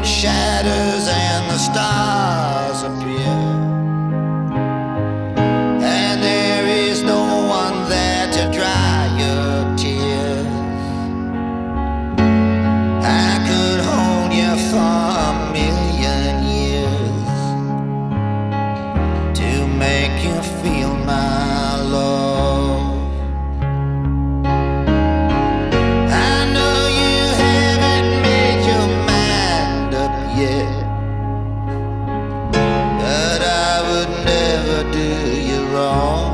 shadows and the stars appear, and there is no one there to dry your tears. I could hold you for a million years to make you feel my love. I know you haven't made your mind up yet, but I would never do you wrong.